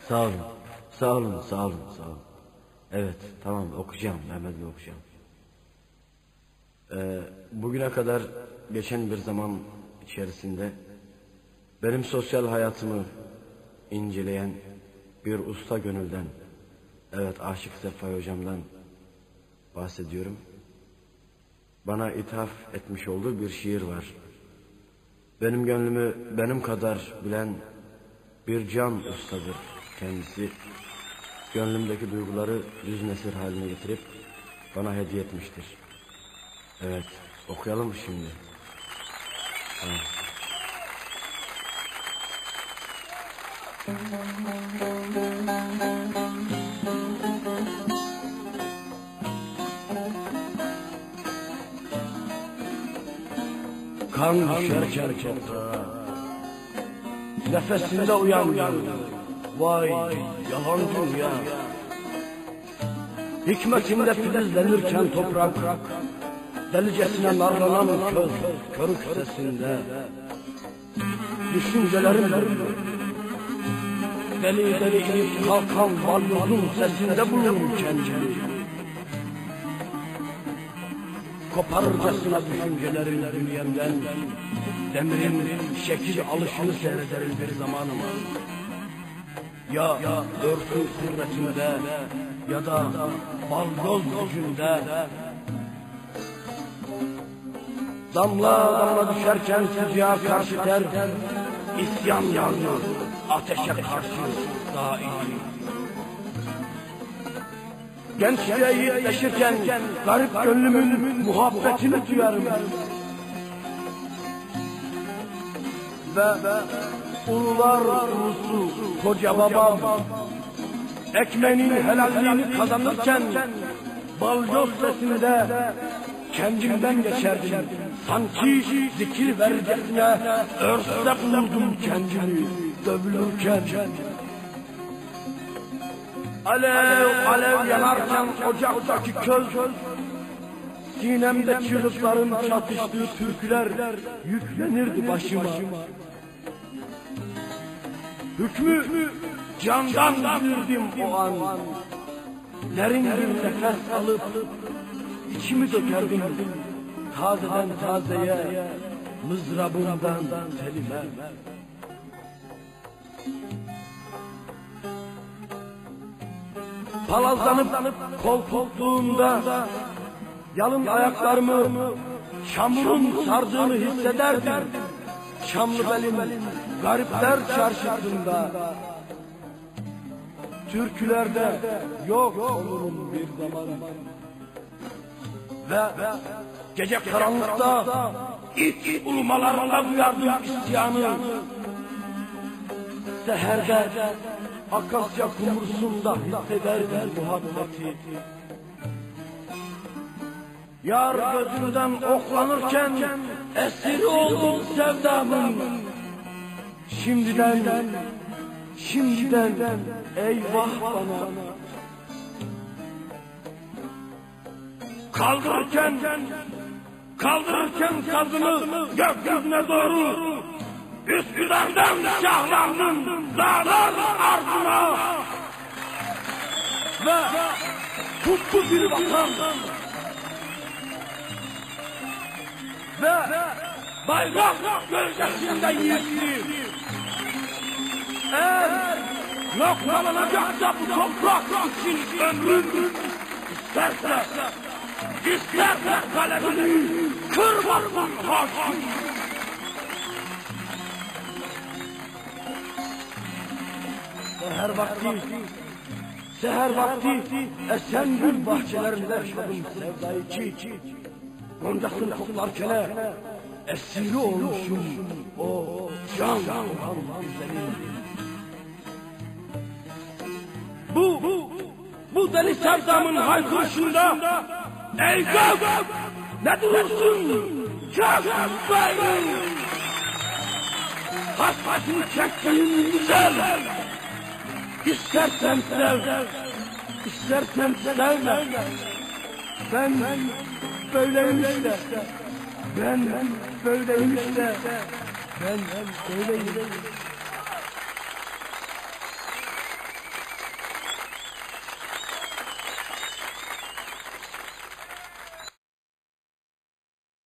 Sağ olun, sağ olun, sağ olun, sağ olun. Evet, tamam okuyacağım, Mehmet Bey okuyacağım. Bugüne kadar geçen bir zaman içerisinde benim sosyal hayatımı inceleyen bir usta gönülden, evet Aşık Sefai hocamdan bahsediyorum. Bana ithaf etmiş olduğu bir şiir var. Benim gönlümü benim kadar bilen bir can ustadır kendisi. Gönlümdeki duyguları yüz nesir haline getirip bana hediye etmiştir. Evet, okuyalım şimdi. Tamam. Kan düşerken toprağa, nefesinde uyandım. Vay yalan dünya. Hikmetinde filizlenirken toprak, delicesine narlanan körük sesinde. Düşüncelerim deli deli inip kalkan balyozun sesinde bulurum kendimi. Koparırcasına düşüncelerin dünyamdan, demirin şekil alışını seyrederim bir zamanım. Ya örtü kudretinde ya da balyoz gücünde. Damla damla düşerken sıcağa karşı ter, isyan yanıyor ateşe karşı daim. Gençliğe yiğitleşirken garip gönlümün muhabbetini duyarım. Ve ulular ulusu koca babam ekmeğinin helalliğini kazanırken balyoz sesinde kendimden geçerdim. Sanki zikir verircesine örste buldum kendimi dövülürken. Alev alev yanarken ocaktaki köz, sinemde çığlıkların çatıştığı türküler yüklenirdi başıma. Hükmü candan bilirdim o an. Derin bir nefes alıp içimi dökerdim tazeden tazeye, mızrabımdan telime. Palazlanıp koltukluğunda yalın ayaklarımı çamurun sardığını hissederdim. Çamlıbel'in garipler çarşısında türkülerde yok olurum bir zaman. Ve gece karanlıkta iç ulumalarında duyardım isyanı. Seherde akasya kumrusunda hissederdim muhabbeti. Yar gözümden oklanırken esiri oldum sevdamın. Şimdiden eyvah bana. Kaldırırken sazını gökyüzüne doğru, Üsküdar'dan şahlandım dağlar ardına. Ve kutlu bir vatan ve bayrak gölgesinde yiğitlik. Eğer noktalanacaksa bu toprak için ömrüm, isterse kalemini kırmasın hakim. Seher vakti esen gül bahçelerinde yaşadım sevdayı ki, goncasını koklarken esiri olmuşum o can olan güzelim. Bu deli sevdamın haykırışında ey gök ne durursun çök benim. Hasretini çektiğin güzel, İstersen sev, istersen sevme. Ben böyleyim işte. Ben böyleyim işte. Ben böyleyim.